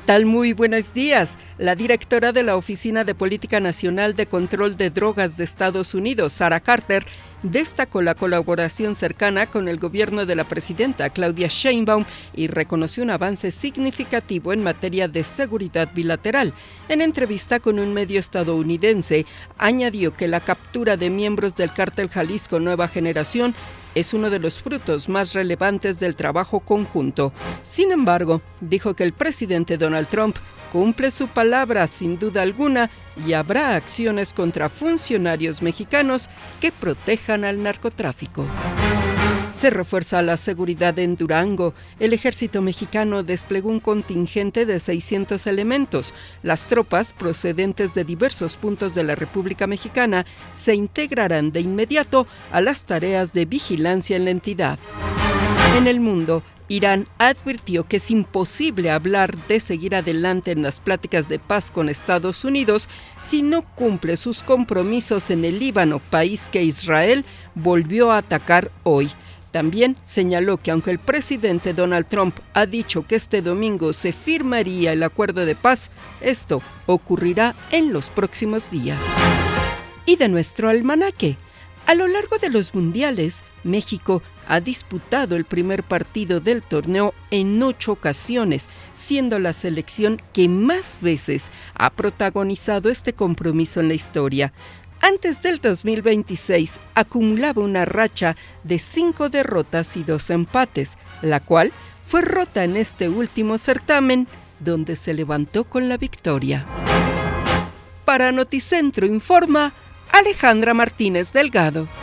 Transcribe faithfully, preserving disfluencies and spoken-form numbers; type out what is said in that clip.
tal? Muy buenos días. La directora de la Oficina de Política Nacional de Control de Drogas de Estados Unidos, Sarah Carter, destacó la colaboración cercana con el gobierno de la presidenta Claudia Sheinbaum y reconoció un avance significativo en materia de seguridad bilateral. En entrevista con un medio estadounidense, añadió que la captura de miembros del cártel Jalisco Nueva Generación es uno de los frutos más relevantes del trabajo conjunto. Sin embargo, dijo que el presidente Donald Trump cumple su palabra sin duda alguna y habrá acciones contra funcionarios mexicanos que protejan al narcotráfico. Se refuerza la seguridad en Durango. El ejército mexicano desplegó un contingente de seiscientos elementos. Las tropas procedentes de diversos puntos de la República Mexicana se integrarán de inmediato a las tareas de vigilancia en la entidad. En el mundo, Irán advirtió que es imposible hablar de seguir adelante en las pláticas de paz con Estados Unidos si no cumple sus compromisos en el Líbano, país que Israel volvió a atacar hoy. También señaló que aunque el presidente Donald Trump ha dicho que este domingo se firmaría el acuerdo de paz, esto ocurrirá en los próximos días. Y de nuestro almanaque. A lo largo de los mundiales, México ha disputado el primer partido del torneo en ocho ocasiones, siendo la selección que más veces ha protagonizado este compromiso en la historia. Antes del dos mil veintiséis, acumulaba una racha de cinco derrotas y dos empates, la cual fue rota en este último certamen, donde se levantó con la victoria. Para Noticentro Informa, Alejandra Martínez Delgado.